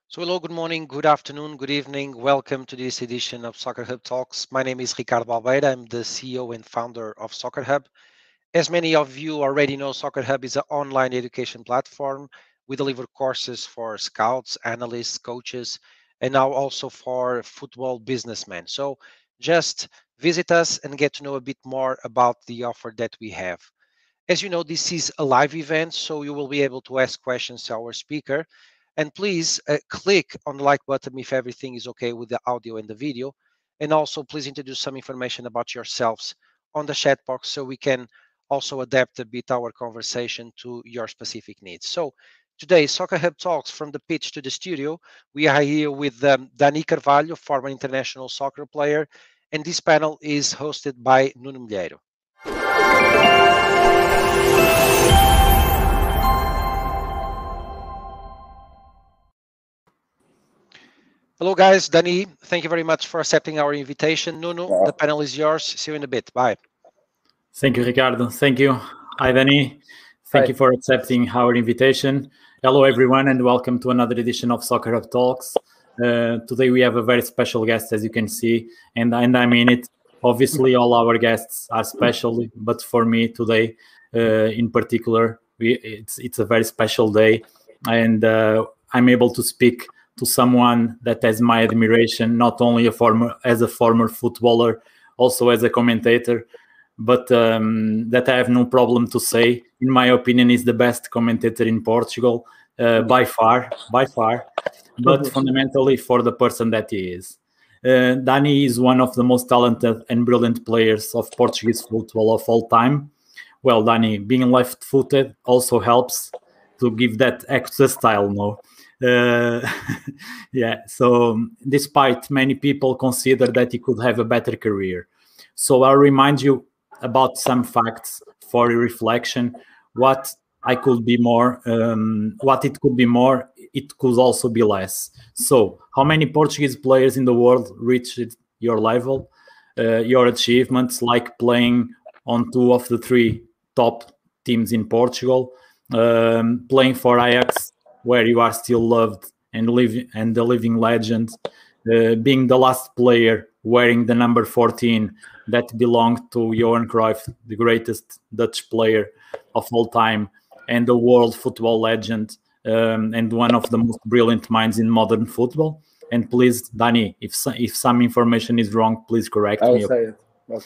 So hello, good morning, good afternoon, good evening. Welcome to this edition of Soccer Hub Talks. My name is Ricardo Almeida. I'm the CEO and founder of Soccer Hub. As many of you already know, Soccer Hub is an online education platform. We deliver courses for scouts, analysts, coaches, and now also for football businessmen. So just visit us and get to know a bit more about the offer that we have. As you know, this is a live event, so you will be able to ask questions to our speaker. And please click on the like button if everything is okay with the audio and the video. And also, please introduce some information about yourselves on the chat box so we can also adapt a bit our conversation to your specific needs. So today, Soccer Hub Talks from the pitch to the studio. We are here with Dani Carvalho, former international soccer player, and this panel is hosted by Nuno Milheiro. Hello, guys. Dani, thank you very much for accepting our invitation. Nuno, the panel is yours. See you in a bit. Bye. Thank you, Ricardo. Thank you. Hi, Dani. Thank you for accepting our invitation. Hello, everyone, and welcome to another edition of Soccer Hub Talks. Today, we have a very special guest, as you can see, and I mean it. Obviously, all our guests are special, but for me today, in particular, it's a very special day, and I'm able to speak to someone that has my admiration, not only as a former footballer, also as a commentator, but that I have no problem to say, in my opinion, is the best commentator in Portugal, by far, but fundamentally for the person that he is. Dani is one of the most talented and brilliant players of Portuguese football of all time. Well, Dani, being left-footed also helps to give that extra style, no? Yeah, so despite many people consider that he could have a better career. So I'll remind you about some facts for reflection. What it could be more, it could also be less. So how many Portuguese players in the world reached your level, your achievements, like playing on two of the three top teams in Portugal, playing for Ajax, where you are still loved and the living legend, being the last player wearing the number 14 that belonged to Johan Cruyff, the greatest Dutch player of all time, and the world football legend, and one of the most brilliant minds in modern football. And please, Dani, if some information is wrong, please correct me. I'll say it.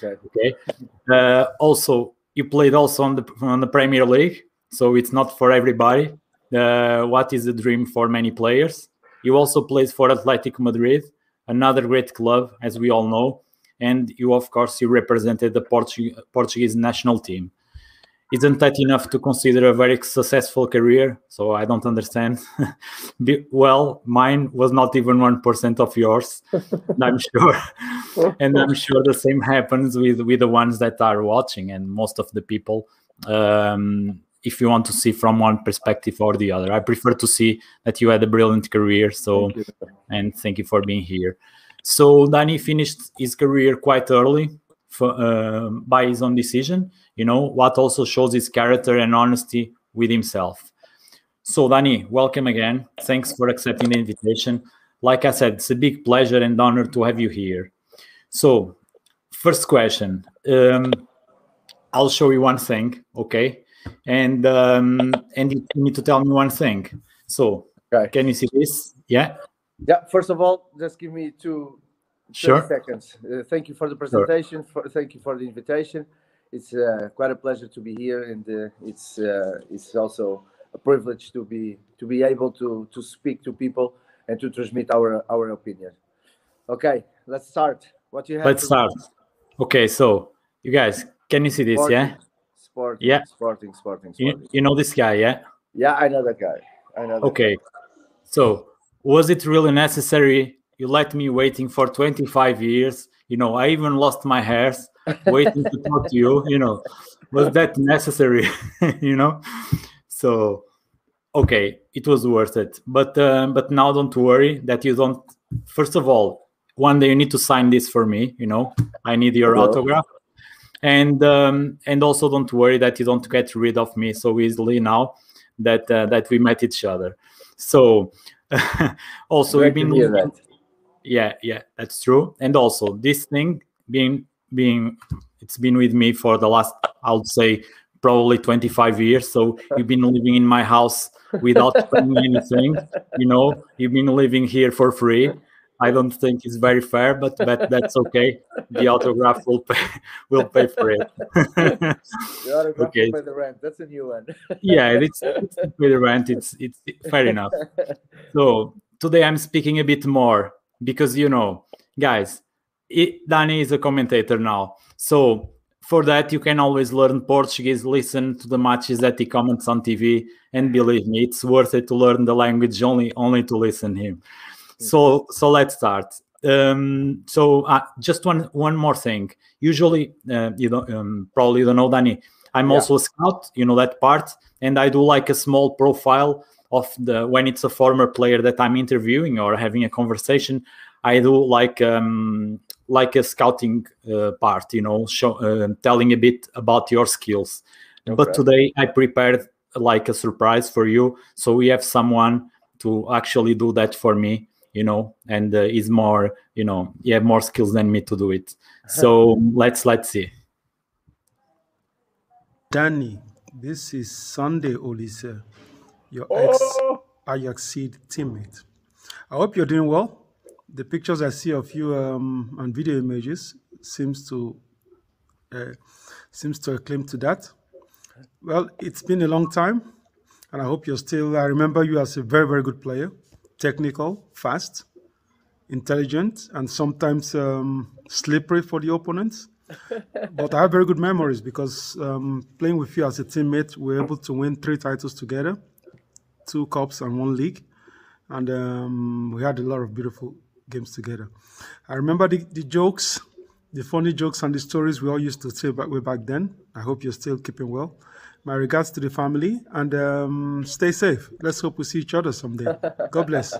Okay. Also, you played also on the Premier League, so it's not for everybody. What is a dream for many players. You also played for Atletico Madrid, another great club, as we all know, and you represented the Portuguese national team. Isn't that enough to consider a very successful career? So I don't understand. Well, mine was not even 1% of yours, I'm sure. And I'm sure the same happens with the ones that are watching, and most of the people, if you want to see from one perspective or the other. I prefer to see that you had a brilliant career. So, and thank you for being here. So Dani finished his career quite early by his own decision, what also shows his character and honesty with himself. So Dani, welcome again. Thanks for accepting the invitation. Like I said, it's a big pleasure and honor to have you here. So first question, I'll show you one thing, okay? And you need to tell me one thing. So, Can you see this? Yeah. Yeah. First of all, just give me 2 seconds. Thank you for the presentation. Thank you for the invitation. It's quite a pleasure to be here, and it's also a privilege to be able to speak to people and to transmit our opinion. Okay, let's start. What you have? Let's start. Okay, so you guys, can you see this? Sporting, Yeah. Sporting. You know this guy, yeah? Yeah, I know that guy. Okay. So was it really necessary? You let me waiting for 25 years. I even lost my hairs waiting to talk to you. Was that necessary? So, okay, it was worth it. But now don't worry that you don't. First of all, one day you need to sign this for me. I need your autograph. And also don't worry that you don't get rid of me so easily now that we met each other. So Also, Great we've been to hear living, that. yeah, that's true. And also, this thing being it's been with me for the last, I would say, probably 25 years. So you've been living in my house without paying anything. You've been living here for free. I don't think it's very fair, but that's okay. The autograph will pay for it. The autograph Okay. will pay the rent. That's a new one. Yeah, it's to pay the rent. It's fair enough. So today I'm speaking a bit more because guys, Danny is a commentator now. So for that you can always learn Portuguese, listen to the matches that he comments on TV, and believe me, it's worth it to learn the language only to listen him. So let's start. Just one more thing. Usually, probably you don't know, Danny, I'm also a scout. You know that part, and I do like a small profile of when it's a former player that I'm interviewing or having a conversation. I do like a scouting part, telling a bit about your skills. Okay. But today I prepared like a surprise for you, so we have someone to actually do that for me. And is more, you have more skills than me to do it. So let's see. Danny, this is Sunday Olise, your ex-Ajax teammate. I hope you're doing well. The pictures I see of you and video images seems to acclaim to that. Well, it's been a long time, and I hope you're still. I remember you as a very, very good player, technical, fast, intelligent, and sometimes slippery for the opponents. But I have very good memories because playing with you as a teammate, we were able to win 3 titles together, 2 cups and 1 league. And we had a lot of beautiful games together. I remember the jokes, the funny jokes and the stories we all used to say way back then. I hope you're still keeping well. My regards to the family, and stay safe. Let's hope we see each other someday. God bless.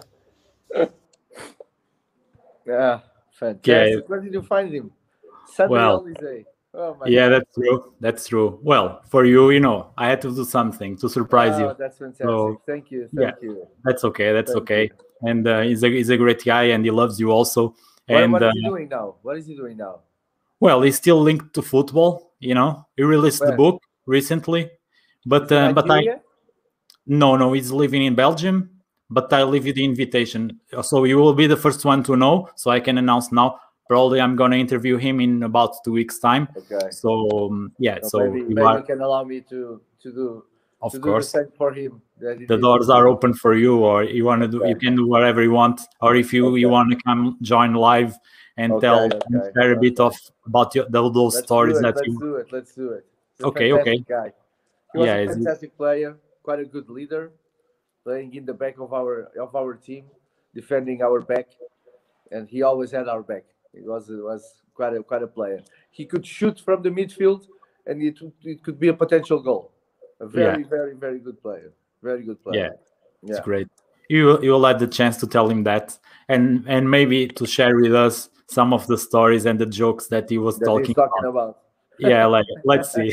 Yeah, fantastic. Where did you find him? Sunday Olise. Oh my God. That's true. Well, for you, I had to do something to surprise you. That's fantastic. So, thank you. That's okay. You. And he's a great guy, and he loves you also. What is he doing now? Well, he's still linked to football. He released the book recently, but no, he's living in Belgium. But I leave you the invitation, so you will be the first one to know. So I can announce now. Probably I'm going to interview him in about 2 weeks' time. Okay. So maybe you can allow me to do. Of course. Do the same for him. The doors are open for you, or you want to do. Okay. You can do whatever you want, or if you want to come join live and share a bit about those stories Let's do it. Let's do it. Okay. Guy. He was a fantastic player, quite a good leader, playing in the back of our team, defending our back, and he always had our back. It was quite a player. He could shoot from the midfield, and it could be a potential goal. A very, very, very good player. Very good player. Yeah, it's great. You'll have the chance to tell him that, and maybe to share with us some of the stories and the jokes that he was talking about. Yeah, let's see.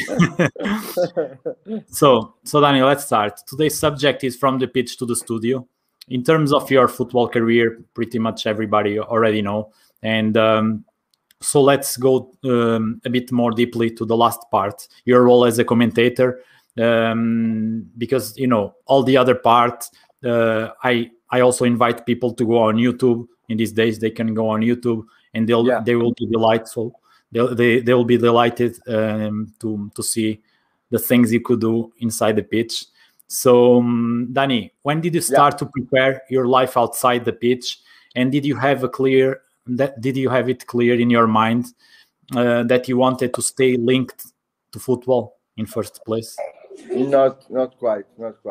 So Daniel, let's start. Today's subject is from the pitch to the studio. In terms of your football career, pretty much everybody already know. And so let's go a bit more deeply to the last part, your role as a commentator, because all the other part. I also invite people to go on YouTube. In these days, they can go on YouTube, and they will be delightful. They will be delighted to see the things you could do inside the pitch. So, Danny, when did you start to prepare your life outside the pitch, and did you have it clear in your mind that you wanted to stay linked to football in first place? Not quite.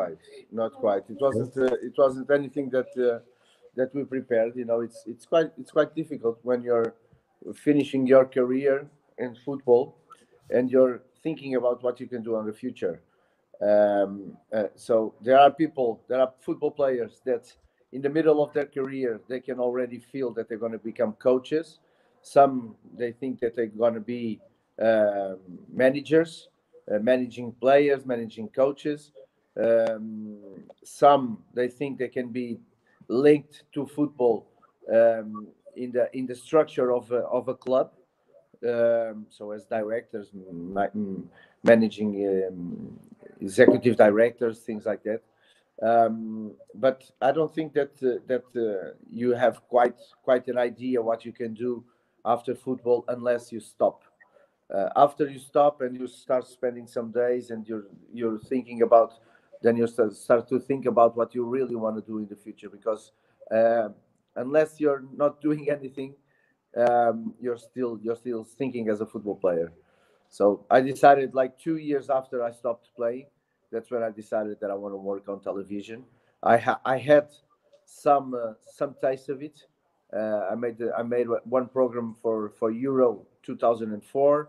It wasn't anything that we prepared. It's quite difficult when you're finishing your career in football and you're thinking about what you can do in the future. So there are football players that in the middle of their career, they can already feel that they're going to become coaches. Some, they think that they're going to be managers, managing players, managing coaches. Some, they think they can be linked to football in the structure of a club. So as directors, managing executive directors, things like that. But I don't think that you have quite an idea what you can do after football unless you stop. After you stop and you start spending some days and you're thinking about, then you start to think about what you really want to do in the future, because unless you're not doing anything, you're still thinking as a football player. So I decided, like 2 years after I stopped playing, that's when I decided that I want to work on television. I had some taste of it. I made one program for Euro 2004.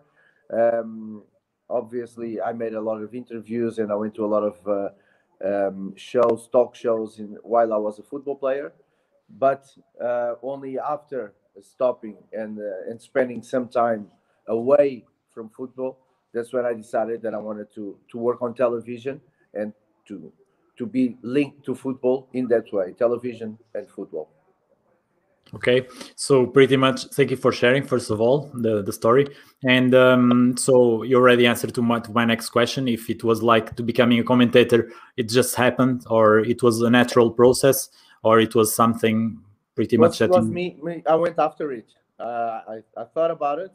Obviously, I made a lot of interviews and I went to a lot of talk shows while I was a football player. But only after stopping and spending some time away from football, that's when I decided that I wanted to work on television and to be linked to football in that way, television and football. Okay, so pretty much, thank you for sharing, first of all, the story. And so you already answered to my next question. If it was like to becoming a commentator, it just happened, or it was a natural process, or it was something pretty much that was me. I went after it. I thought about it.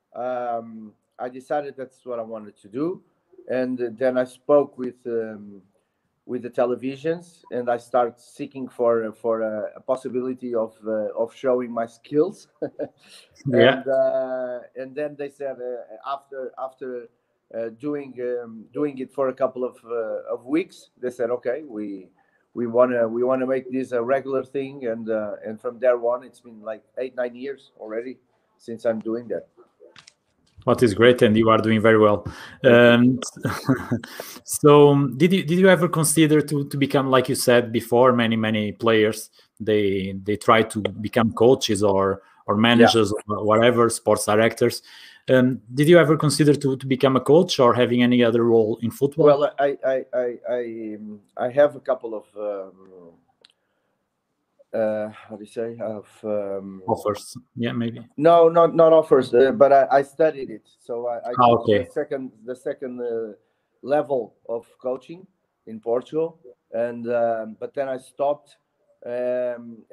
I decided that's what I wanted to do, and then I spoke with the televisions, and I started seeking for a possibility of showing my skills. Yeah. And then they said after doing it for a couple of weeks, they said, okay, we wanna make this a regular thing, and from there on, it's been like 8-9 years already since I'm doing that. What is great, and you are doing very well. So did you ever consider to become, like you said before, many players they try to become coaches or managers, or whatever, sports directors? Did you ever consider to become a coach or having any other role in football? Well, I have a couple of how do you say, of offers? Yeah, maybe. No, not offers, but I studied it. So I okay. the second level of coaching in Portugal, and but then I stopped, and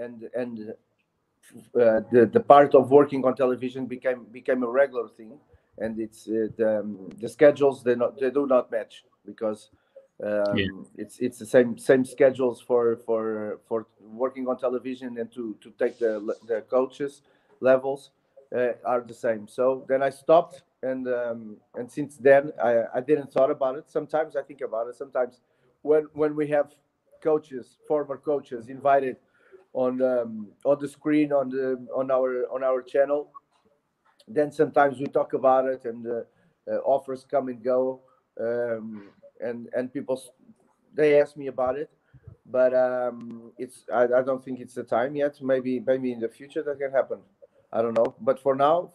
the part of working on television became a regular thing, and it's the schedules they do not match, because it's the same schedules for working on television and to take the coaches levels are the same. So then I stopped, and since then I didn't thought about it. Sometimes I think about it. Sometimes when we have former coaches invited on the screen on our channel, then sometimes we talk about it, and offers come and go. And people, they ask me about it, but I don't think it's the time yet. Maybe in the future that can happen. I don't know. But for now,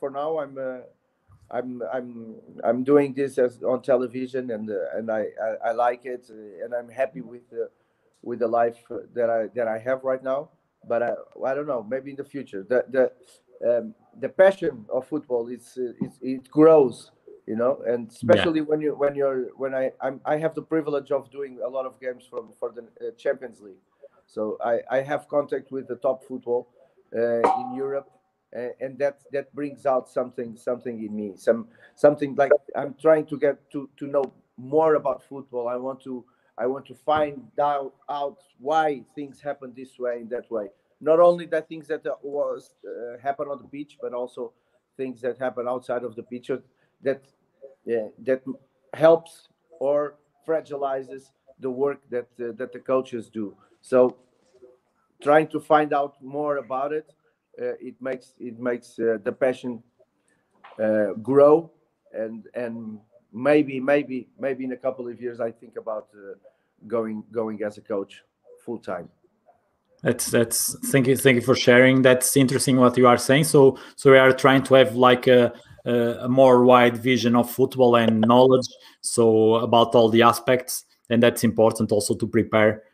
I'm doing this on television, and I like it, and I'm happy with the life that I have right now. But I don't know. Maybe in the future, the passion of football it grows. You know, and especially when I have the privilege of doing a lot of games for the Champions League, so I have contact with the top football in Europe, and that brings out something in me, something like I'm trying to get to know more about football. I want to find out why things happen this way and that way. Not only the things that happen on the pitch, but also things that happen outside of the pitch. That helps or fragilizes the work that the coaches do. So trying to find out more about it, it makes the passion grow, and maybe in a couple of years I think about going as a coach full time. That's thank you for sharing. That's interesting what you are saying. So we are trying to have like a more wide vision of football and knowledge, so about all the aspects, and that's important also to prepare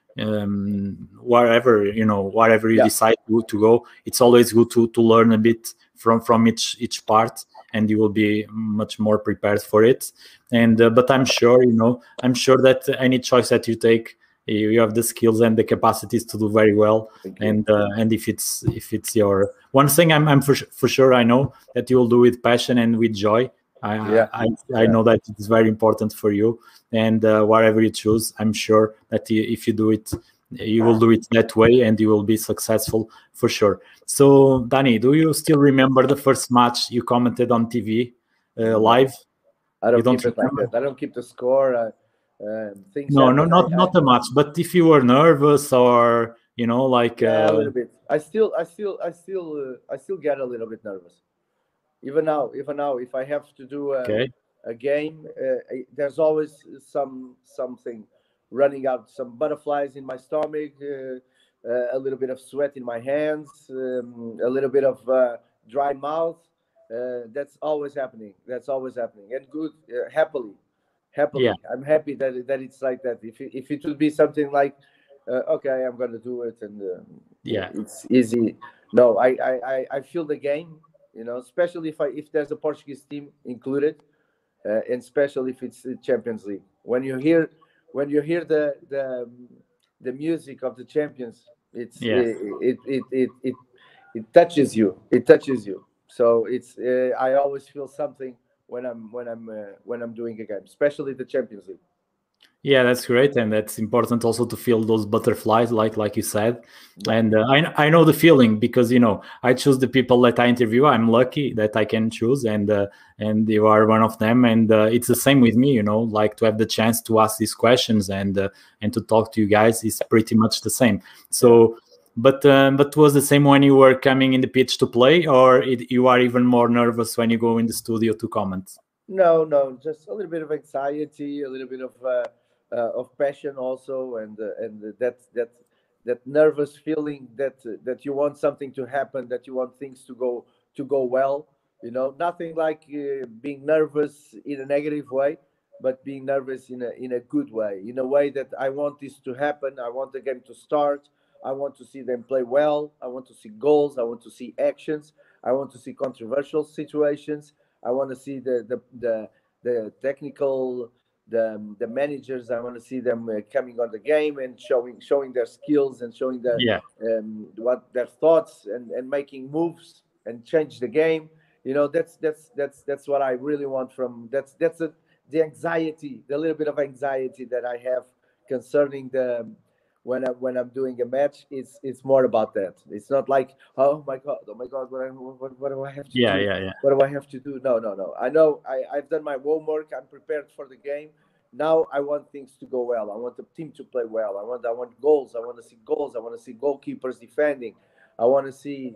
wherever wherever you decide to go, it's always good to learn a bit from each part, and you will be much more prepared for it. And but I'm sure that any choice that you take, you have the skills and the capacities to do very well. And if it's your one thing, I'm for sure, I know that you will do with passion and with joy. I know that it's very important for you, and whatever you choose, I'm sure that if you do it, you will do it that way, and you will be successful for sure. So, Danny, do you still remember the first match you commented on TV live? I don't keep it like that. I don't keep the score. Things not a much, but if you were nervous or a little bit. I still get a little bit nervous. Even now, if I have to do a game, there's always something running out, some butterflies in my stomach, a little bit of sweat in my hands, a little bit of dry mouth. That's always happening. And good, happily. Yeah. I'm happy that it's like that. If it would be something like, okay, I'm going to do it, and it's easy. No, I feel the game. Especially if there's a Portuguese team included, and especially if it's the Champions League. When you hear the music of the champions, it touches you. It touches you. So it's I always feel something when I'm doing a game, especially the Champions League. Yeah, that's great, and that's important also to feel those butterflies, like you said. And I know the feeling, because I choose the people that I interview. I'm lucky that I can choose, and you are one of them. And it's the same with me, like to have the chance to ask these questions and to talk to you guys is pretty much the same. So, but was the same when you were coming in the pitch to play, or you are even more nervous when you go in the studio to comment? No, just a little bit of anxiety, a little bit of passion also, and that nervous feeling that you want something to happen, that you want things to go well. Nothing like being nervous in a negative way, but being nervous in a good way, in a way that I want this to happen. I want the game to start. I want to see them play well. I want to see goals. I want to see actions. I want to see controversial situations. I want to see the technical, the managers. I want to see them coming on the game and showing their skills and showing what their thoughts and making moves and change the game. That's what I really want from the anxiety, the little bit of anxiety that I have concerning when I'm doing a match. It's more about that. It's not like, oh my god, what do I have to do? What do I have to do? No. I know I've done my homework. I'm prepared for the game. Now I want things to go well. I want the team to play well. I want goals. I want to see goals. I want to see goalkeepers defending. I want to see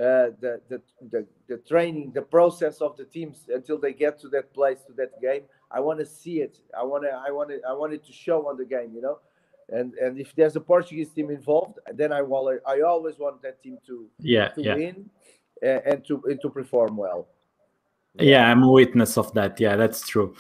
the training, the process of the teams until they get to that place, to that game. I want to see it. I want it to show on the game. And if there's a Portuguese team involved, then I always want that team to win and to perform well. Yeah, I'm a witness of that. Yeah, that's true.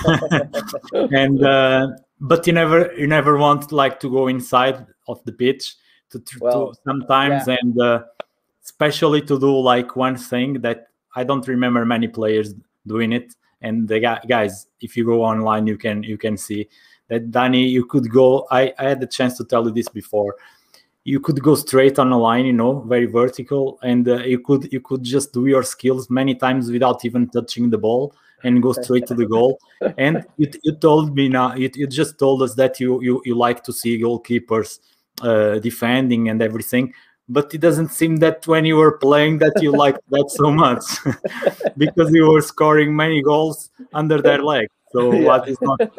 And but you never want to go inside of the pitch to sometimes, and especially to do one thing that I don't remember many players doing it. And the guys, if you go online, you can see that, Danny, you could go. I had the chance to tell you this before. You could go straight on a line, very vertical, and you could just do your skills many times without even touching the ball and go straight to the goal. And you told me now, you just told us that you like to see goalkeepers defending and everything, but it doesn't seem that when you were playing that you liked that so much, because you were scoring many goals under their leg. So it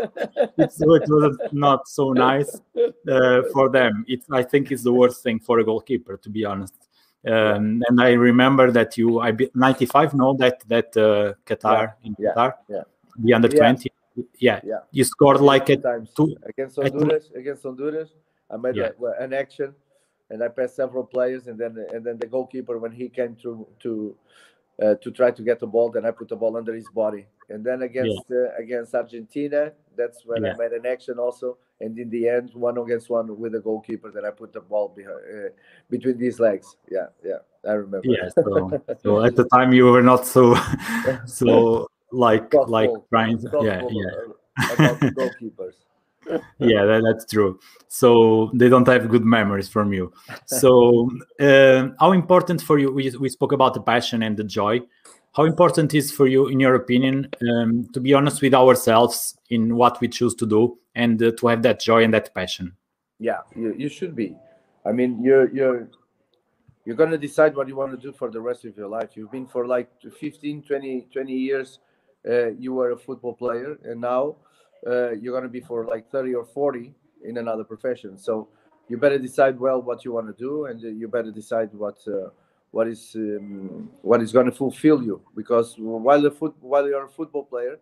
was not so nice for them. I think it's the worst thing for a goalkeeper, to be honest. And I remember that 95, that Qatar, the under 20. You scored against Honduras. I made an action, and I passed several players, and then the goalkeeper, when he came to to try to get the ball. Then I put the ball under his body. And then against Argentina, that's when I made an action also. And in the end, 1-on-1 with the goalkeeper, then I put the ball between these legs. Yeah, I remember. Yeah, so at the time you were not so like trying. About the goalkeepers. Yeah, that's true. So they don't have good memories from you. So how important for you? We spoke about the passion and the joy. How important is for you, in your opinion, to be honest with ourselves in what we choose to do and to have that joy and that passion? Yeah, you should be. I mean, you're going to decide what you want to do for the rest of your life. You've been for like 15, 20 years. You were a football player, and now you're going to be for like 30 or 40 in another profession. So you better decide well what you want to do, and you better decide what is going to fulfill you. Because while you're a football player,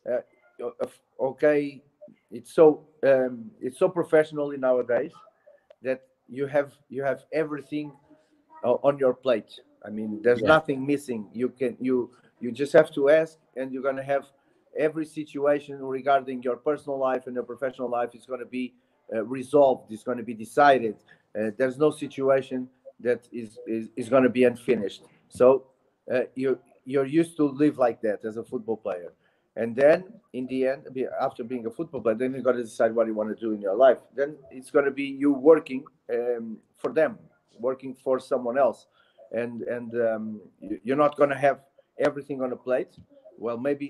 okay, it's so professional nowadays that you have everything on your plate. I mean, there's nothing missing. You just have to ask, and you're going to have every situation regarding your personal life and your professional life is going to be resolved. It's going to be decided. There's no situation that is going to be unfinished. So you're used to live like that as a football player. And then in the end, after being a football player, then you got to decide what you want to do in your life. Then it's going to be you working for them, working for someone else. And you're not going to have everything on a plate. Well, maybe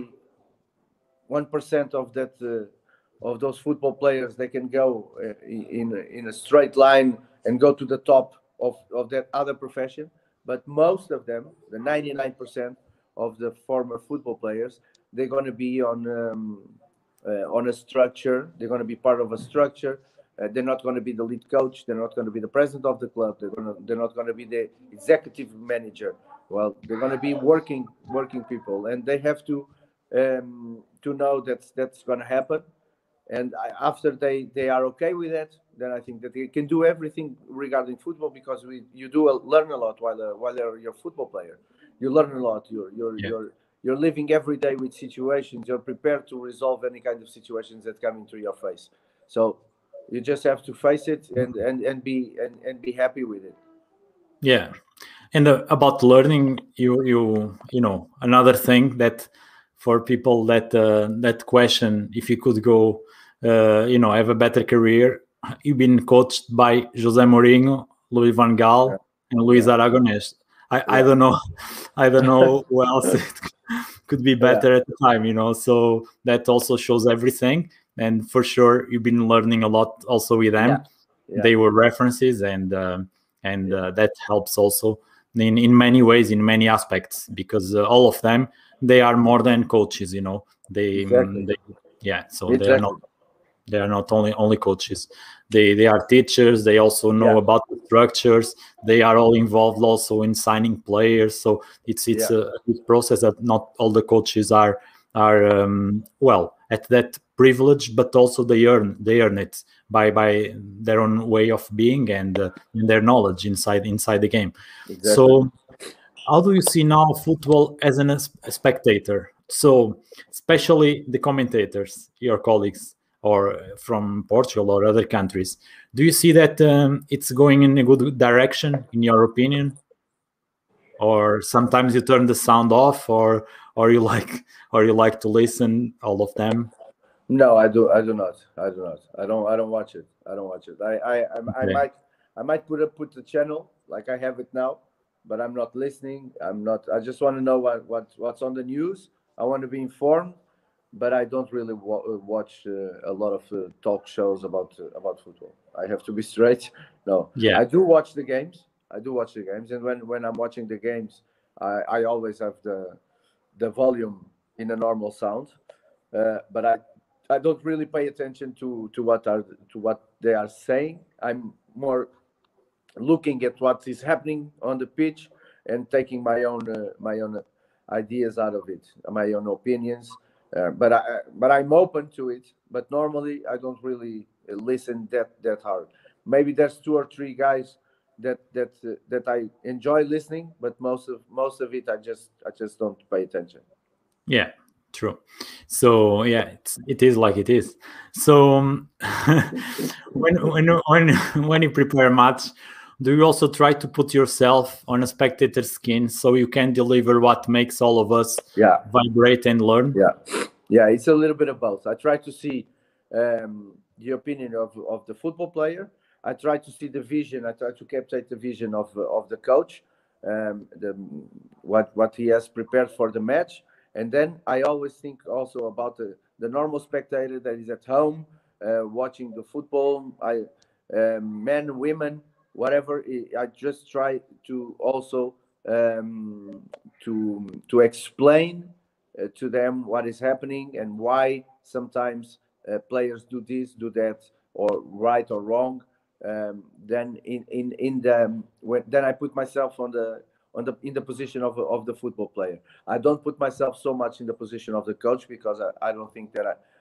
1% of that of those football players, they can go in a straight line and go to the top of that other profession. But most of them, the 99% of the former football players, they're going to be on a structure. They're going to be part of a structure. They're not going to be the lead coach. They're not going to be the president of the club. They're not going to be the executive manager. Well, they're going to be working people, and they have to know that's going to happen. And after they are okay with that, then I think that they can do everything regarding football, because you do learn a lot while you're a football player. You learn a lot. You're living every day with situations. You're prepared to resolve any kind of situations that come into your face. So you just have to face it and be happy with it. Yeah, and about learning, you know, another thing that for people that question if you could go, have a better career, you've been coached by José Mourinho, Louis van Gaal, and Luis Aragonés. I don't know who else it could be better at the time, so that also shows everything. And for sure you've been learning a lot also with them. They were references, and that helps also in many ways, in many aspects, because all of them, they are more than coaches. They are not only coaches. They are teachers. They also know about the structures. They are all involved also in signing players. So it's a process that not all the coaches are at that privilege, but also they earn it by their own way of being and their knowledge inside the game. Exactly. So how do you see now football as a spectator? So especially the commentators, your colleagues, or from Portugal or other countries, do you see that it's going in a good direction, in your opinion? Or sometimes you turn the sound off, or you like to listen all of them? No, I do not. I don't watch it. I might put the channel like I have it now, but I'm not listening. I just want to know what's on the news. I want to be informed, but I don't really watch a lot of talk shows about football. I have to be straight. No. Yeah. I do watch the games. And when I'm watching the games, I always have the volume in a normal sound, but I don't really pay attention to what they are saying. I'm more looking at what is happening on the pitch and taking my own ideas out of it, my own opinions. But I'm open to it. But normally I don't really listen that hard. Maybe there's 2 or 3 guys that I enjoy listening, but most of it I just don't pay attention. Yeah, true. So yeah, it is like it is. So when you prepare a match, do you also try to put yourself on a spectator's skin so you can deliver what makes all of us vibrate and learn? Yeah, it's a little bit of both. I try to see the opinion of the football player. I try to see the vision. I try to capture the vision of the coach, what he has prepared for the match. And then I always think also about the normal spectator that is at home watching the football. Men, women, whatever. I just try to also to explain to them what is happening and why sometimes players do this, do that, or right or wrong. Then then I put myself in the position of the football player. I don't put myself so much in the position of the coach because I don't think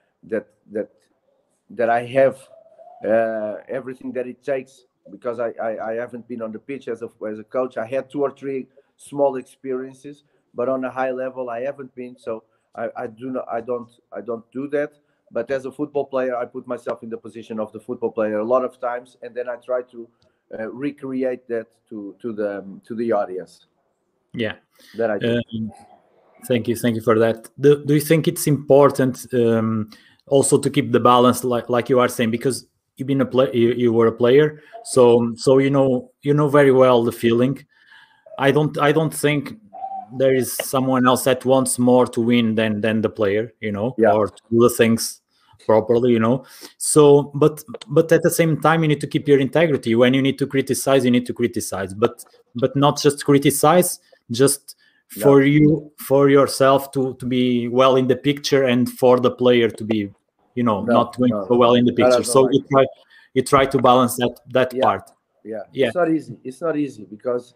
that I have everything that it takes, because I haven't been on the pitch as a coach. I had 2 or 3 small experiences, but on a high level I haven't been. So I don't do that. But as a football player, I put myself in the position of the football player a lot of times, and then I try to recreate that to the audience. Yeah, that I do. Thank you for that. Do you think it's important also to keep the balance, like you are saying, because you've been you were a player, so you know very well the feeling. I don't think there is someone else that wants more to win than the player, or to do the things properly, So, but at the same time, you need to keep your integrity. When you need to criticize, you need to criticize, but not just criticize, just for yourself to be well in the picture, and for the player to be, not doing so well in the picture. So you try to balance that part. Yeah, it's not easy because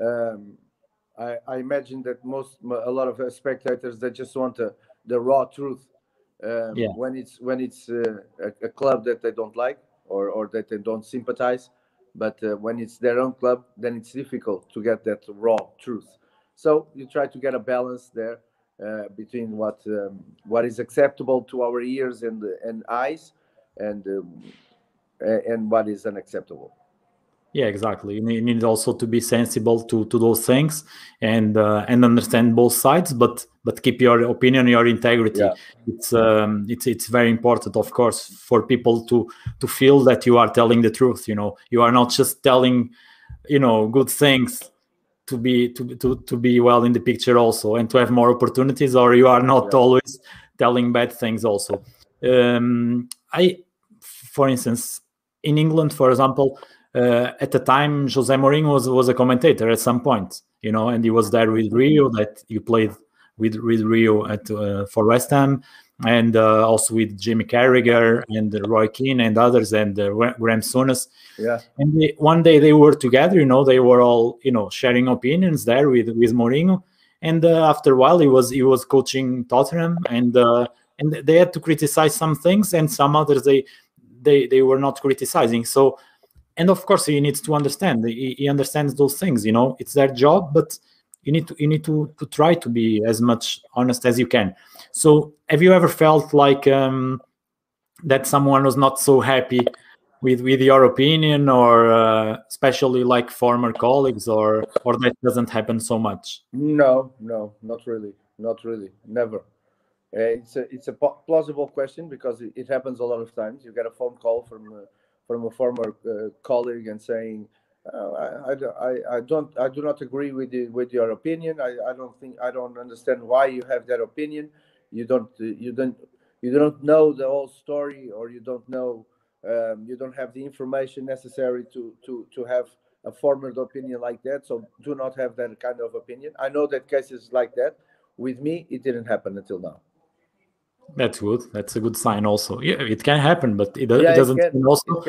I imagine that a lot of spectators, they just want the raw truth. When it's a club that they don't like or that they don't sympathize, but when it's their own club, then it's difficult to get that raw truth. So you try to get a balance there between what is acceptable to our ears and eyes, and what is unacceptable. Yeah, exactly. You need also to be sensible to those things, and understand both sides, but keep your opinion, your integrity. Yeah. It's very important, of course, for people to feel that you are telling the truth. You are not just telling, good things to be well in the picture also, and to have more opportunities, or you are not always telling bad things also. For instance, in England, for example, at the time, Jose Mourinho was a commentator at some point, and he was there with Rio, that you played with Rio for West Ham, and also with Jimmy Carragher and Roy Keane and others, and Graham Souness. Yeah. And one day they were together, they were all, sharing opinions there with Mourinho. And after a while, he was coaching Tottenham, and they had to criticize some things, and some others they were not criticizing. So, and of course, he needs to understand. He understands those things. It's their job, but you need to try to be as much honest as you can. So, have you ever felt like that someone was not so happy with your opinion, or especially like former colleagues, or that doesn't happen so much? No, not really, never. It's a plausible question, because it happens a lot of times. You get a phone call from a former colleague and saying, I do not agree with your opinion. I don't understand why you have that opinion. You don't know the whole story, or you don't know. You don't have the information necessary to have a formed opinion like that. So do not have that kind of opinion. I know that cases like that. With me, it didn't happen until now. That's good. That's a good sign also. Yeah, it can happen, but it doesn't mean also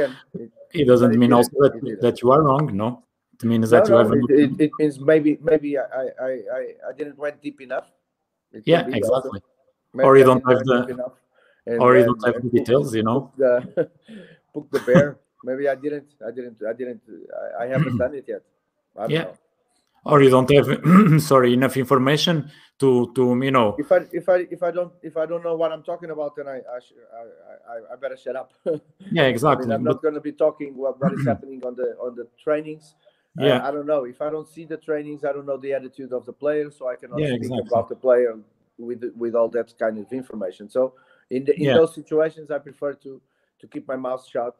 that you are wrong. No, it means that you have. It means maybe I didn't went deep enough. Exactly. Or you don't have the details. Poke the bear. Maybe I haven't done it yet. I don't know. Or you don't have sorry, enough information to If I don't know what I'm talking about, then I better shut up. Yeah, exactly. I mean, I'm not going to be talking what is happening on the trainings. Yeah, I don't know. If I don't see the trainings, I don't know the attitude of the player, so I cannot speak exactly. about the player with all that kind of information. So in those situations, I prefer to keep my mouth shut,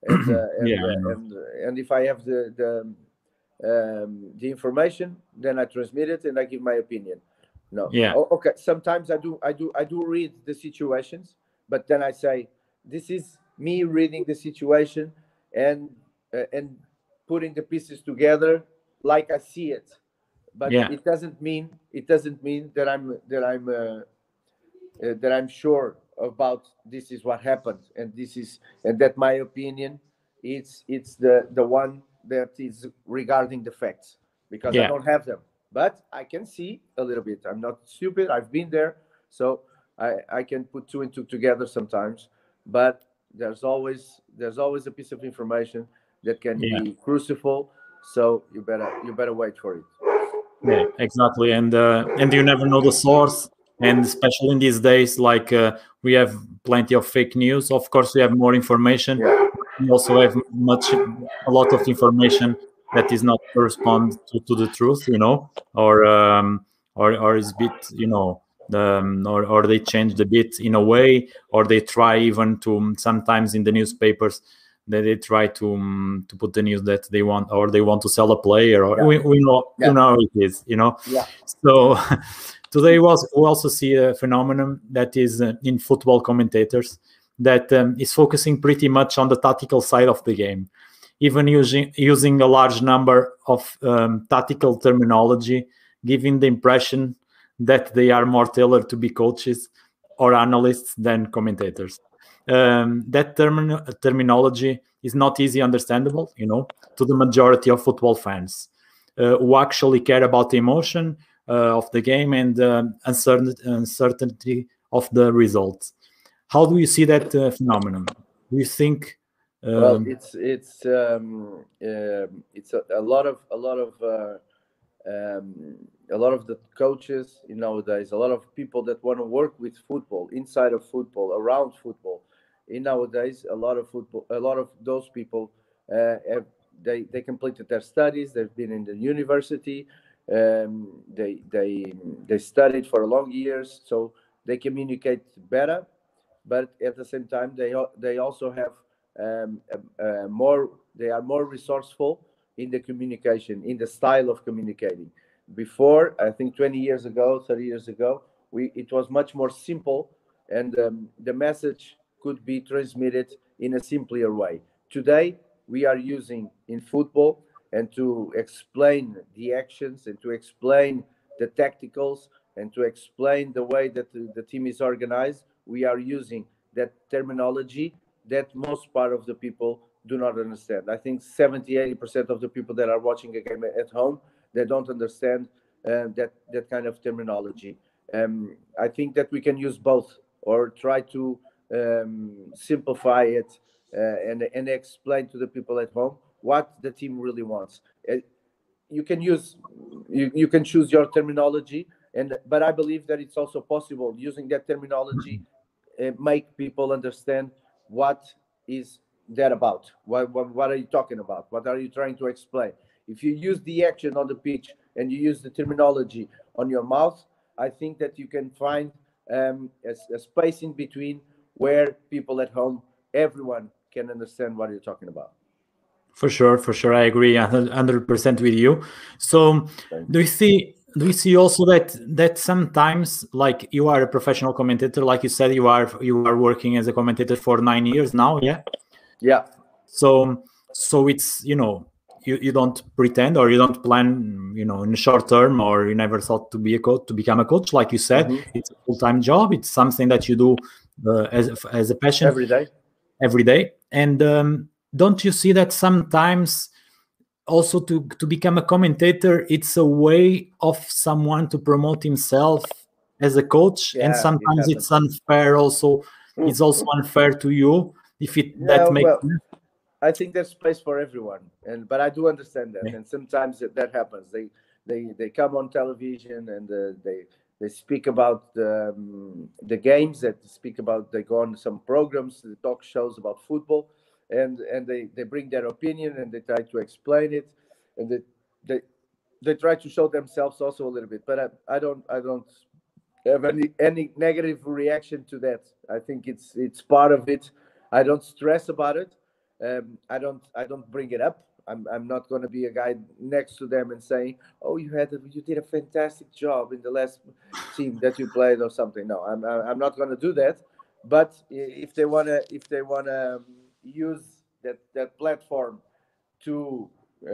and if I have the information, then I transmit it and I give my opinion. No. Yeah. Okay. Sometimes I do read the situations, but then I say, this is me reading the situation and putting the pieces together like I see it. But it doesn't mean that I'm sure about this is what happened and that my opinion it's the one that is regarding the facts, because I don't have them, but I can see a little bit. I'm not stupid. I've been there, so I can put two and two together sometimes. But there's always a piece of information that can be crucial. So you better wait for it. Yeah, exactly. And you never know the source. And especially in these days, like we have plenty of fake news. Of course, we have more information. Yeah. We also have a lot of information that is not correspond to the truth, or is bit, or they change the bit in a way, or they try even to sometimes in the newspapers that they try to put the news that they want, or they want to sell a player, or we know how it is, Yeah. So today we also see a phenomenon that is in football commentators that is focusing pretty much on the tactical side of the game, even using a large number of tactical terminology, giving the impression that they are more tailored to be coaches or analysts than commentators. That terminology is not easy understandable, to the majority of football fans who actually care about the emotion of the game and uncertainty of the results. How do you see that phenomenon? Do you think? Well, it's a lot of the coaches nowadays, a lot of people that want to work with football, inside of football, around football. Nowadays, a lot of those people they completed their studies. They've been in the university. They studied for long years, so they communicate better. But at the same time, they also have they are more resourceful in the communication, in the style of communicating. Before, I think 20 years ago, 30 years ago, it was much more simple, and the message could be transmitted in a simpler way. Today, we are using in football, and to explain the actions and to explain the tacticals and to explain the way that the team is organized, we are using that terminology that most part of the people do not understand. I think 70-80% of the people that are watching a game at home, they don't understand that kind of terminology. I think that we can use both, or try to simplify it and explain to the people at home what the team really wants. You can choose your terminology, but I believe that it's also possible using that terminology make people understand what is that about. What are you talking about? What are you trying to explain? If you use the action on the pitch and you use the terminology on your mouth, I think that you can find a space in between where people at home, everyone can understand what you're talking about. For sure, I agree 100% with you. So do you see also that sometimes, like, you are a professional commentator, like you said, you are working as a commentator for 9 years now, yeah. So it's, you don't pretend, or you don't plan, in the short term, or you never thought to be a coach, to become a coach, like you said. It's a full-time job. It's something that you do as a passion every day. And don't you see that sometimes also to become a commentator, it's a way of someone to promote himself as a coach, and sometimes it's unfair also. It's also unfair to you if that makes sense. I think there's space for everyone, but I do understand that, and sometimes that happens. They come on television and they speak about the games, they go on some programs, the talk shows about football, and they bring their opinion and they try to explain it, and they try to show themselves also a little bit. But I don't have any negative reaction to that. I think it's part of it. I don't stress about it. I don't bring it up. I'm not going to be a guy next to them and saying, "Oh, you did a fantastic job in the last team that you played" or something. No, I'm not going to do that. But if they wanna use that platform to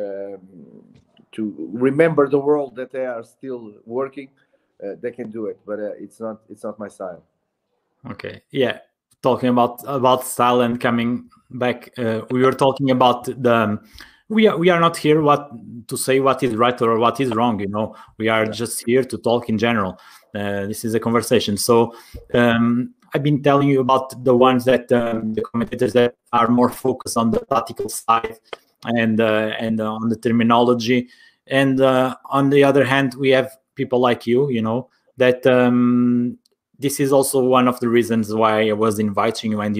remember the world that they are still working, they can do it. But it's not my style. Okay, yeah. Talking about style and coming back, we were talking about we are not here to say what is right or what is wrong. We are just here to talk in general. This is a conversation. So I've been telling you about the ones that the commentators that are more focused on the tactical side and on the terminology, and on the other hand, we have people like you, that this is also one of the reasons why I was inviting you, and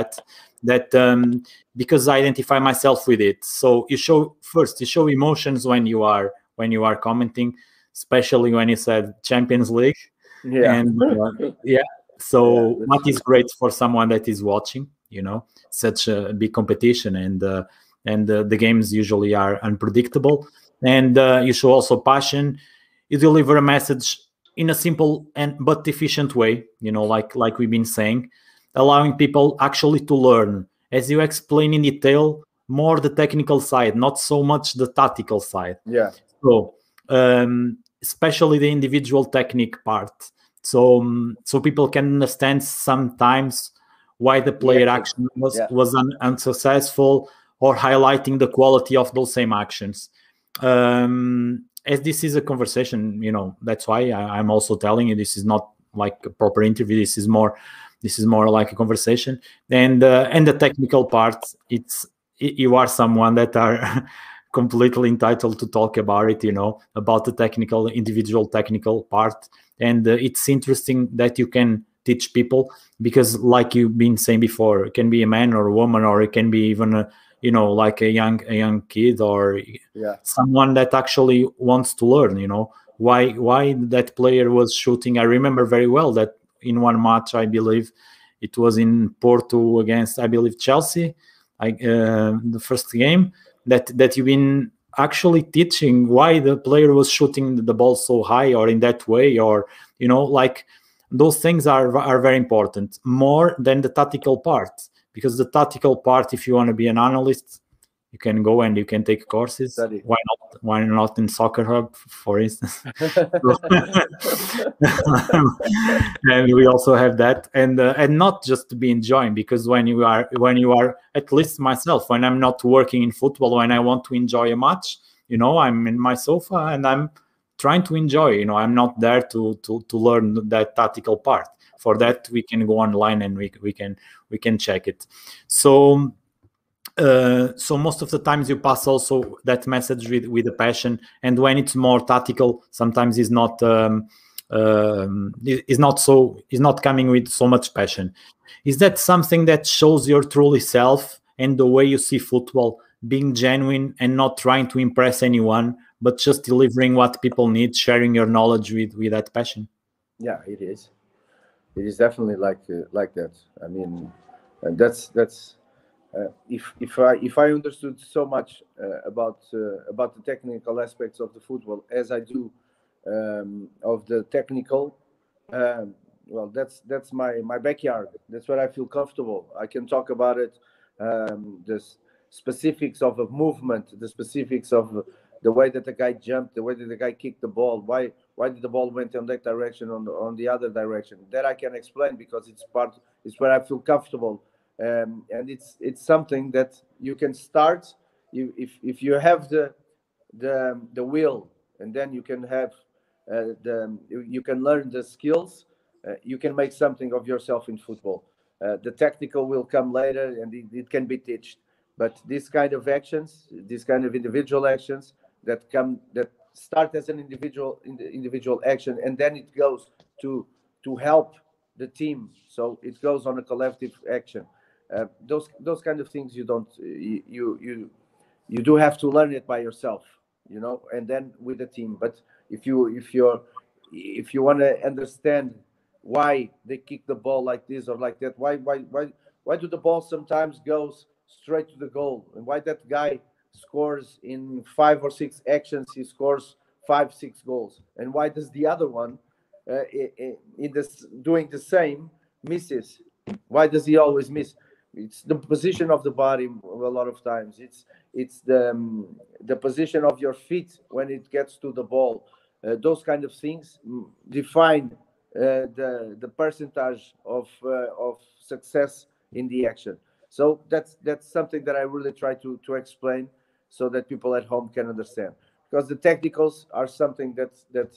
that because I identify myself with it. So you show emotions when you are commenting, especially when you said Champions League. Yeah. And so what is great for someone that is watching, such a big competition, and the games usually are unpredictable, and you show also passion. You deliver a message in a simple but efficient way, like we've been saying, allowing people actually to learn, as you explain in detail, more the technical side, not so much the tactical side. Yeah. So especially the individual technique part. So people can understand sometimes why the player action was unsuccessful, or highlighting the quality of those same actions. As this is a conversation, that's why I'm also telling you, this is not like a proper interview. This is more like a conversation. And the technical part, you are someone that are completely entitled to talk about it, about the individual technical part. And it's interesting that you can teach people, because like you've been saying before, it can be a man or a woman, or it can be even like a young kid, or someone that actually wants to learn, why that player was shooting. I remember very well that in one match, I believe it was in Porto against, I believe, Chelsea, the first game, that you've been actually teaching why the player was shooting the ball so high or in that way, or like those things are very important, more than the tactical part. Because the tactical part, if you want to be an analyst, you can go and you can take courses. Why not in Soccer Hub, for instance? And we also have that, and not just to be enjoying, because when you are, at least myself, when I'm not working in football, when I want to enjoy a match, I'm in my sofa and I'm trying to enjoy. I'm not there to learn that tactical part. For that, we can go online and we can check it. So most of the times you pass also that message with a passion, and when it's more tactical, sometimes it's not coming with so much passion. Is that something that shows your truly self and the way you see football, being genuine and not trying to impress anyone, but just delivering what people need, sharing your knowledge with that passion? Yeah, it is. It is definitely like that. I mean, and that's if I understood so much about the technical aspects of the football as I do of the technical, well, that's my backyard. That's where I feel comfortable. I can talk about it, the specifics of a movement, the specifics of the way that the guy jumped, the way that the guy kicked the ball, why did the ball went in that direction on the other direction. That I can explain because it's where I feel comfortable, and it's something that you can start if you have the will, and then you can have you can learn the skills. You can make something of yourself in football. The technical will come later, and it can be taught. But these kind of actions, these kind of individual actions that start as an individual action, and then it goes to help the team. So it goes on a collective action. Those kind of things you don't you do have to learn it by yourself, and then with the team. But if you want to understand why they kick the ball like this or like that, why do the ball sometimes goes straight to the goal, and why that guy scores in 5 or 6 actions, he scores 5-6 goals, and why does the other one in this doing the same misses? Why does he always miss? It's the position of the body a lot of times. It's the position of your feet when it gets to the ball. Those kind of things define the percentage of success in the action. So that's something that I really try to explain so that people at home can understand. Because the technicals are something that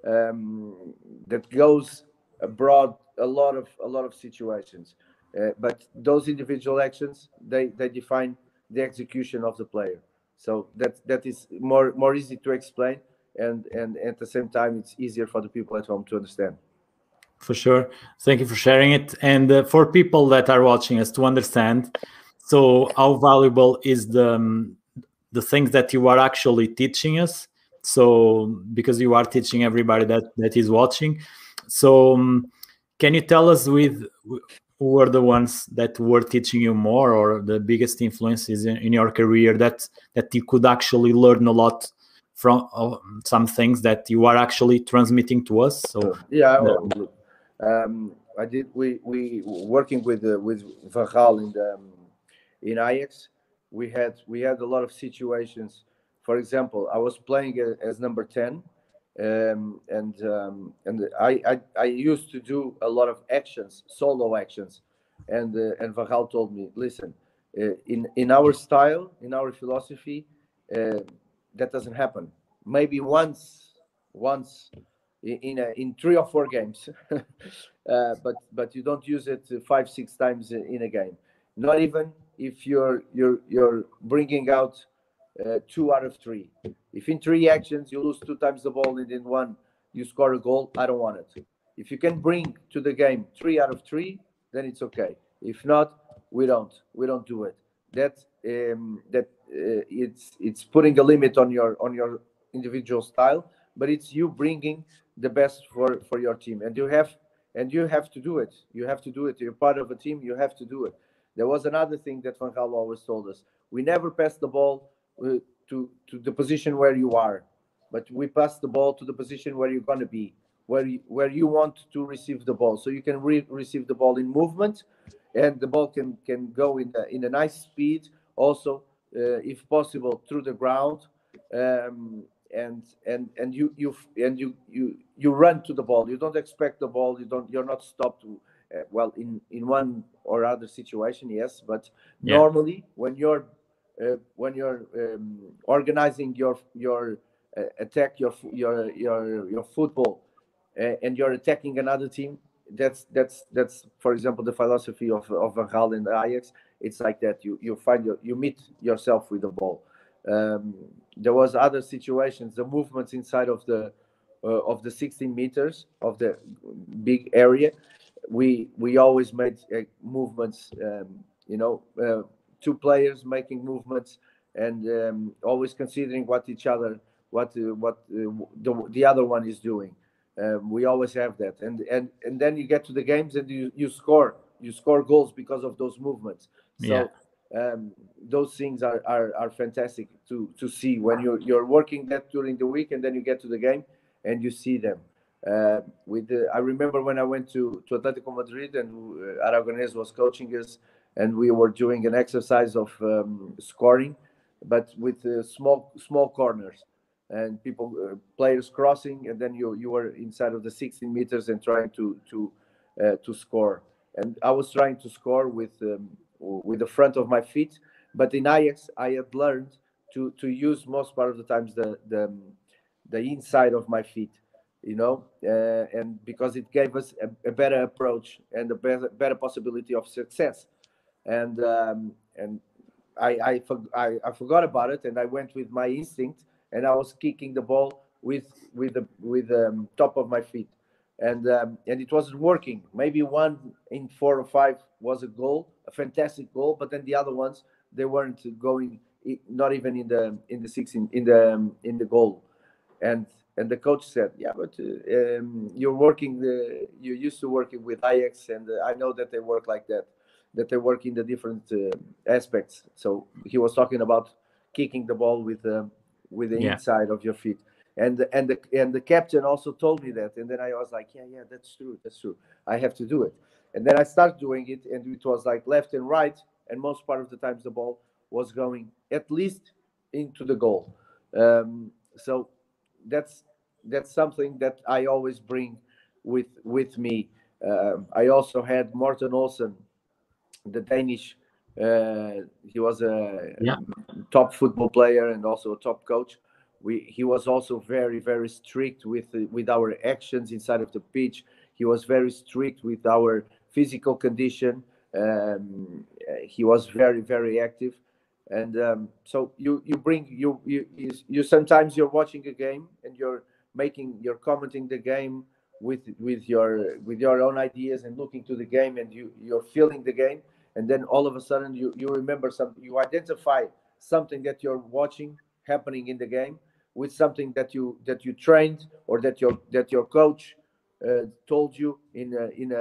goes abroad a lot of situations. But those individual actions, they define the execution of the player. So that is more easy to explain, and at the same time, it's easier for the people at home to understand. For sure. Thank you for sharing it. And for people that are watching us to understand, so how valuable is the things that you are actually teaching us? So because you are teaching everybody that is watching. So can you tell us who were the ones that were teaching you more, or the biggest influences in your career that you could actually learn a lot from, some things that you are actually transmitting to us? So yeah, I did. We working with Van Gaal in Ajax. We had a lot of situations. For example, I was playing as number 10, and I used to do a lot of actions, solo actions, and Van Gaal told me, listen, in our style, in our philosophy, that doesn't happen. Maybe once in 3 or 4 games, but you don't use it 5-6 times in a game. Not even if you're bringing out 2 out of 3. If in 3 actions you lose 2 times the ball and in 1 you score a goal, I don't want it. If you can bring to the game 3 out of 3, then it's okay. If not, we don't do it. It's putting a limit on your individual style, but it's you bringing the best for your team, and you have to do it. You have to do it. You're part of a team. You have to do it. There was another thing that Van Gaal always told us: we never pass the ball to the position where you are, but we pass the ball to the position where you're going to be, where you want to receive the ball, so you can receive the ball in movement, and the ball can go in a nice speed. Also, if possible, through the ground. And you run to the ball. You don't expect the ball. You're not stopped. Well, in one or other situation, yes, but normally when you're organizing your attack, your football, and you're attacking another team, that's for example the philosophy of Van Gaal and Ajax. It's like that. You meet yourself with the ball. There was other situations, the movements inside of the 16 meters of the big area. We always made movements, 2 players making movements, and always considering what the other one is doing. We always have that, and then you get to the games and you score goals because of those movements. So those things are fantastic to see when you're working that during the week, and then you get to the game and you see them. I remember when I went to Atletico Madrid, and Aragonés was coaching us, and we were doing an exercise of scoring, but with small corners, and players crossing, and then you were inside of the 16 meters and trying to score. And I was trying to score with the front of my feet, but in Ajax I had learned to use most part of the times the inside of my feet, and because it gave us a better approach and a better possibility of success, and I forgot about it, and I went with my instinct, and I was kicking the ball with the top of my feet, and it wasn't working. Maybe 1 in 4 or 5 was a goal, a fantastic goal, but then the other ones, they weren't going, not even in the 16, in the goal. And the coach said, yeah, but you're working, you're used to working with Ajax, and I know that they work like that they work in the different aspects. So he was talking about kicking the ball with the inside of your feet, and the captain also told me that, and then I was like, yeah, that's true, I have to do it. And then I started doing it, and it was like left and right, and most part of the times the ball was going at least into the goal. So that's something that I always bring with me. I also had Morten Olsen, the Danish. He was a top football player and also a top coach. He was also very, very strict with our actions inside of the pitch. He was very strict with our physical condition. He was very, very active. And so you sometimes you're watching a game and you're commenting the game with your own ideas and looking to the game, and you're feeling the game, and then all of a sudden you remember something, you identify something that you're watching happening in the game with something that you trained, or that your coach told you in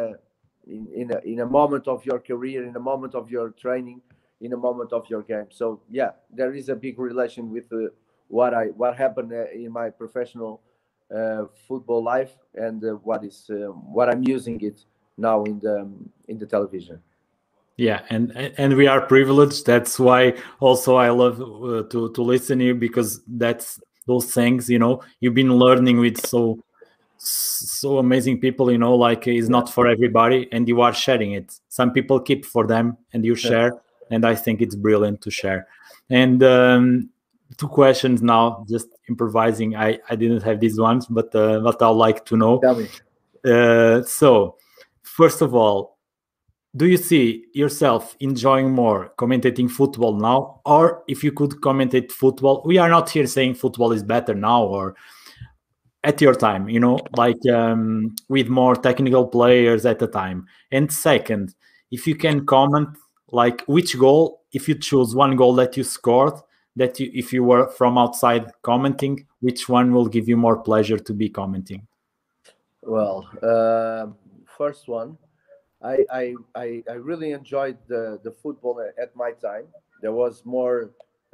a moment of your career, in a moment of your training, in a moment of your game. So yeah, there is a big relation with what happened in my professional football life, and what I'm using it now in the television. Yeah, and we are privileged. That's why also I love to listen to you, because that's those things, you've been learning with so amazing people, like it's not for everybody, and you are sharing it. Some people keep for them and you share, and I think it's brilliant to share. And 2 questions now, just improvising. I didn't have these ones, but I'd like to know. Tell me. So first of all, do you see yourself enjoying more commentating football now, or if you could commentate football? We are not here saying football is better now, or at your time, like with more technical players at the time. And second, if you can comment, like which goal, if you choose one goal that you scored, that if you were from outside commenting, which one will give you more pleasure to be commenting? Well, first one, I really enjoyed the football at my time. There was more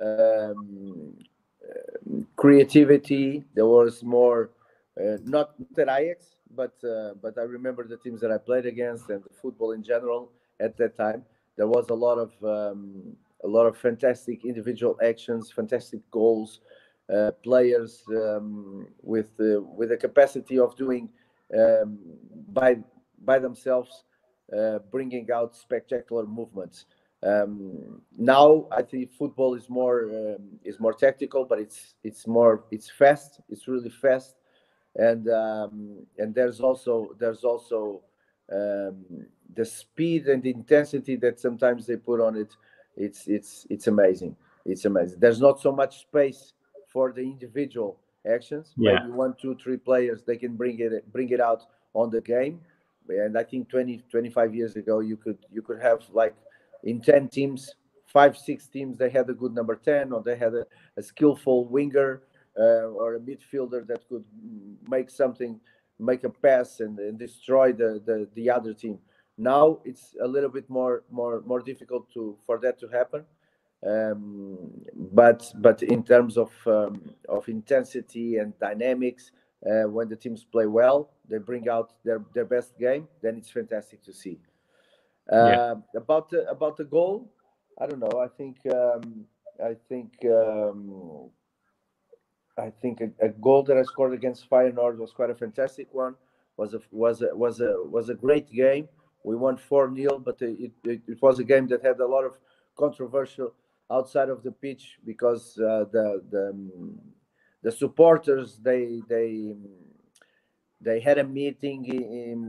creativity. There was more, not at Ajax, but I remember the teams that I played against and the football in general at that time. There was a lot of fantastic individual actions, fantastic goals, players with the capacity of doing by themselves, bringing out spectacular movements. Now I think football is more tactical, but it's fast. It's really fast, and there's also the speed and the intensity that sometimes they put on it. It's amazing. It's amazing. There's not so much space for the individual actions. Yeah. Maybe 1, 2, 3 players, they can bring it out on the game. And I think 25 years ago, you could have, like, in 10 teams, 5, 6 teams, they had a good number 10, or they had a skillful winger or a midfielder that could make a pass and destroy the other team. Now it's a little bit more difficult for that to happen. But in terms of intensity and dynamics, when the teams play well, they bring out their best game, then it's fantastic to see. About the goal, I don't know. I think a goal that I scored against Feyenoord was quite a fantastic one. Was a great game. We won 4-0, but it was a game that had a lot of controversial outside of the pitch, because the supporters, they had a meeting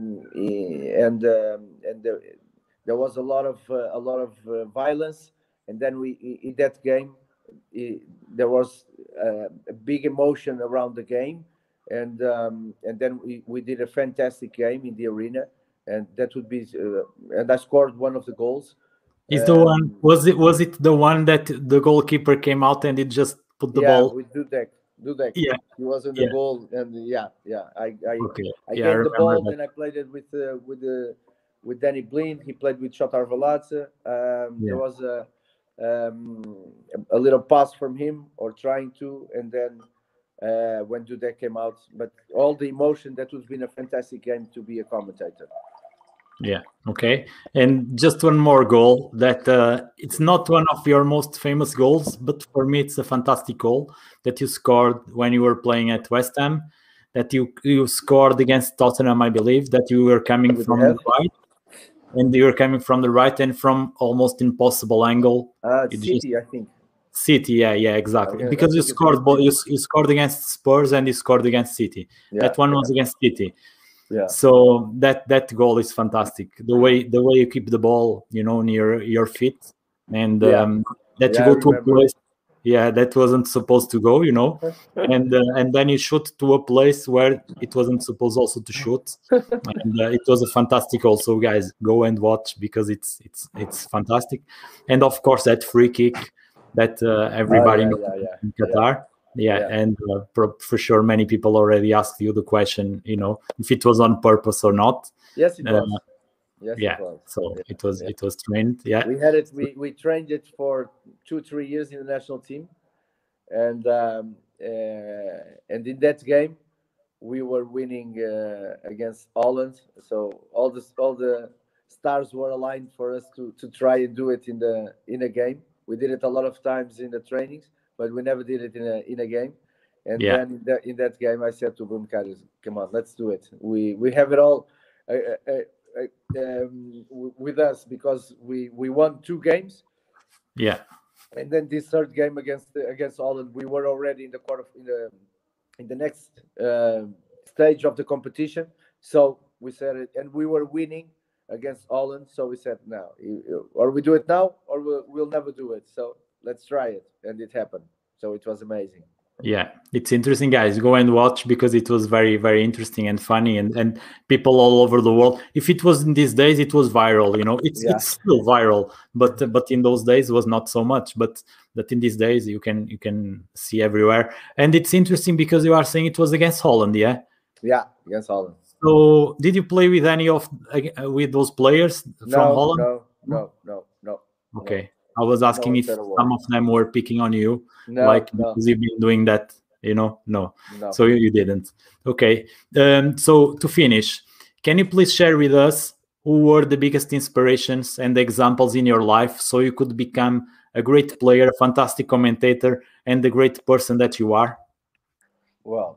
and there was a lot of violence, and then in that game there was a big emotion around the game, and then we did a fantastic game in the arena, and that would be and I scored one of the goals. Is the one was it the one that the goalkeeper came out and it just put the ball? With Dudek. Yeah, he was in the goal, and I gave the ball, and I played it with Danny Blind. He played with Shotar Veladze. There was a little pass from him, or trying to, and then when Dudek came out, but all the emotion, that would have been a fantastic game to be a commentator. Yeah. Okay. And just one more goal that it's not one of your most famous goals, but for me it's a fantastic goal that you scored when you were playing at West Ham. That you scored against Tottenham, I believe. That you were coming from the right, and you were coming from the right and from almost impossible angle. City, I think. City, yeah, exactly. Because you scored you scored against Spurs and you scored against City. That one was against City. Yeah. So that goal is fantastic. The way you keep the ball, near your feet, and that you go to a place, that wasn't supposed to go, and then you shoot to a place where it wasn't supposed also to shoot, and it was a fantastic. Also, guys, go and watch because it's fantastic, and of course that free kick that everybody knows in Qatar. And for sure, many people already asked you the question, if it was on purpose or not. Yes, it was. It was. So it was trained. Yeah, we had it. We trained it for 2-3 years in the national team, and in that game, we were winning against Holland. So all the stars were aligned for us to try and do it in a game. We did it a lot of times in the trainings, but we never did it in a game. And then in that game, I said to Bruno Carlos, "Come on, let's do it. We have it all with us because we won 2 games." Yeah. And then this third game against Holland, we were already in the next stage of the competition. So we said it, and we were winning against Holland. So we said, "Now, or we do it now, or we'll never do it. So let's try it," and it happened. So it was amazing. Yeah, it's interesting, guys. Go and watch because it was very, very interesting and funny, and people all over the world. If it was in these days, it was viral. It's still viral, but in those days it was not so much. But in these days, you can see everywhere, and it's interesting because you are saying it was against Holland, yeah? Yeah, against Holland. So, did you play with any with those players from Holland? No. Okay. I was asking if some of them were picking on you, because you've been doing that, No. So you didn't. Okay. So to finish, can you please share with us who were the biggest inspirations and examples in your life so you could become a great player, a fantastic commentator, and the great person that you are? Well,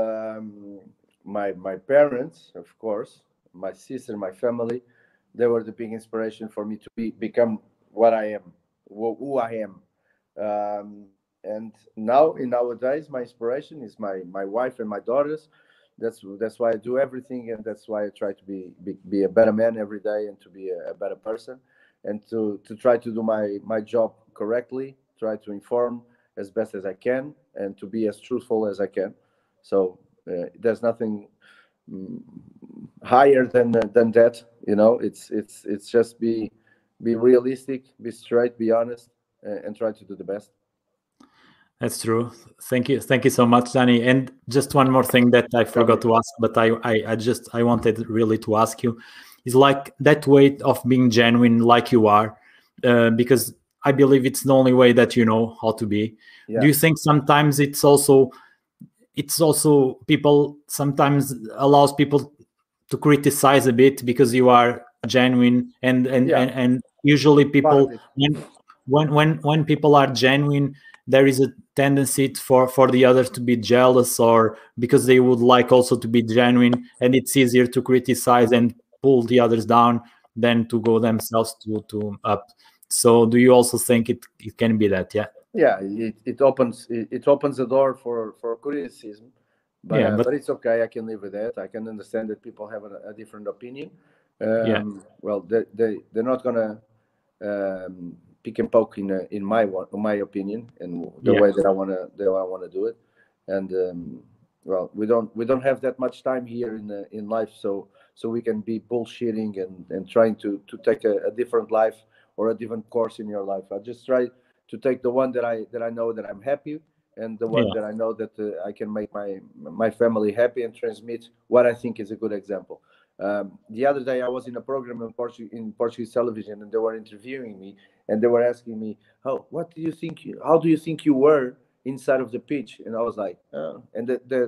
my parents, of course, my sister, my family, they were the big inspiration for me to become what I am, who I am. And nowadays, my inspiration is my wife and my daughters. That's why I do everything, and that's why I try to be a better man every day, and to be a better person, and to try to do my job correctly, try to inform as best as I can, and to be as truthful as I can. So there's nothing higher than that. It's just be realistic, be straight, be honest, and try to do the best. That's true. Thank you so much, Danny. And just one more thing that I forgot to ask, but I wanted really to ask you, is like that way of being genuine, like you are, because I believe it's the only way that you know how to be. Yeah. Do you think sometimes it's also people sometimes allows people to criticize a bit because you are genuine, and usually people when people are genuine, there is a tendency for the others to be jealous, or because they would like also to be genuine, and it's easier to criticize and pull the others down than to go themselves to up. So do you also think it can be that? Yeah, it opens the door for criticism, but it's okay. I can live with that. I can understand that people have a different opinion. Well, they're not gonna pick and poke in my opinion and the way that I wanna do it. And well, we don't have that much time here in life, so we can be bullshitting and trying to take a different life or a different course in your life. I just try to take the one that I know that I'm happy, and the one that I know that I can make my family happy and transmit what I think is a good example. The other day I was in a program in Portuguese television, and they were interviewing me, and they were asking me, how do you think you were inside of the pitch? And I was like, and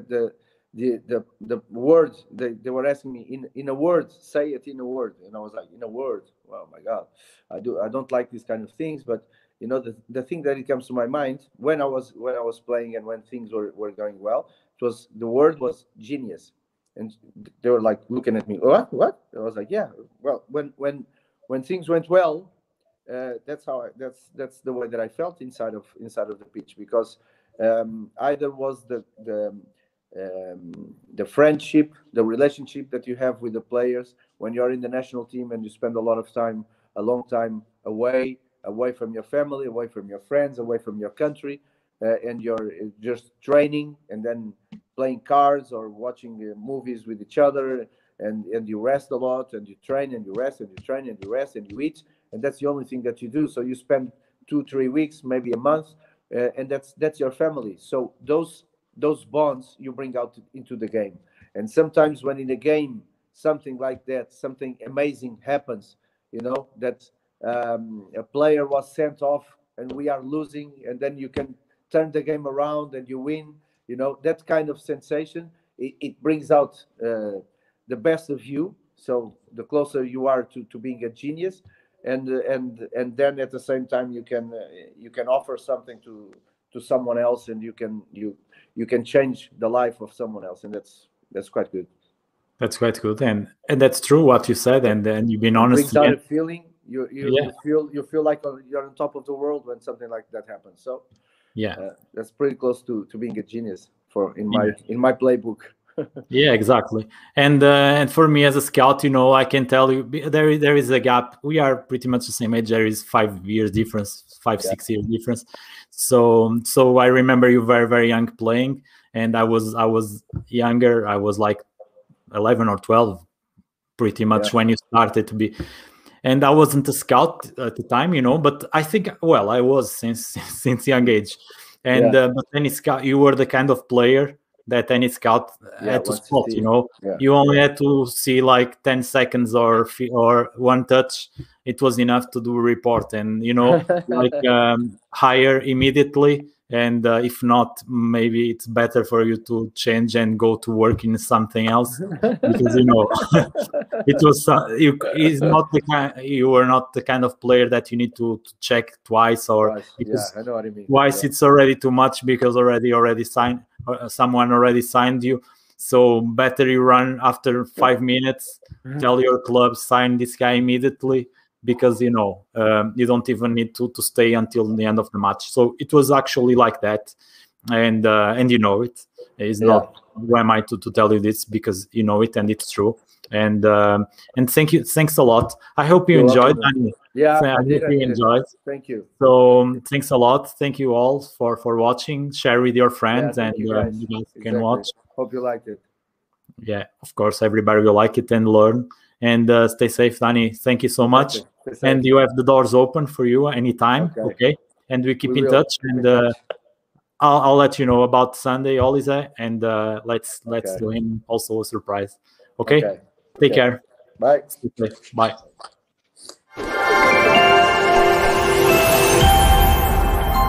the words they were asking me in a word, say it in a word, and I was like, in a word? Well, my God, I don't like these kind of things, but you know, the thing that it comes to my mind when I was playing and when things were going well, the word was genius. And they were like looking at me, what? I was like, yeah, well, when things went well, that's the way that I felt inside of the pitch, because either was the friendship, the relationship that you have with the players when you're in the national team and you spend a long time away from your family, away from your friends, away from your country, and you're just training and then playing cards or watching movies with each other, and you rest a lot, and you train and you rest, and you train and you rest and you eat, and that's the only thing that you do. So you spend 2-3 weeks, maybe a month, and that's your family. So those bonds you bring out into the game. And sometimes when in a game something like that, something amazing happens, you know, that a player was sent off and we are losing, and then you can turn the game around and you win, you know, that kind of sensation, it brings out the best of you. So the closer you are to being a genius, and then at the same time you can offer something to someone else, and you can change the life of someone else, and that's quite good. That's quite good, and that's true what you said, and you've been honest. It brings out a feeling. You feel like you're on top of the world when something like that happens. So that's pretty close to being a genius in my playbook. Yeah, exactly. And for me as a scout, you know, I can tell you there is a gap. We are pretty much the same age. There is 5 years difference, 6 years difference. So I remember you very, very young playing, and I was younger. I was like 11 or 12 pretty much when you started to be. And I wasn't a scout at the time, you know, but I think, well, I was since young age. And but any scout, you were the kind of player that any scout had to spot, you know. You only had to see like 10 seconds or one touch. It was enough to do a report, and, you know, like hire immediately. And if not, maybe it's better for you to change and go to work in something else, because, you know, it was you were not the kind of player that you need to check twice, or because I know what you mean. Twice it's already too much, because already signed, someone already signed you. So better you run after 5 minutes, tell your club, sign this guy immediately, because, you know, you don't even need to stay until the end of the match. So it was actually like that, and you know, it is not who am I to tell you this, because you know it and it's true. And thanks a lot. I hope you enjoyed. I hope you enjoyed. Thank you. So thanks a lot. Thank you all for watching. Share with your friends, and you guys can watch. Hope you liked it. Yeah, of course, everybody will like it and learn. And stay safe, Danny. Thank you so much. And you have the doors open for you anytime. Okay. And we keep in touch. And I'll let you know about Sunday holiday, and let's do him also a surprise. Okay. Take care. Bye. Bye.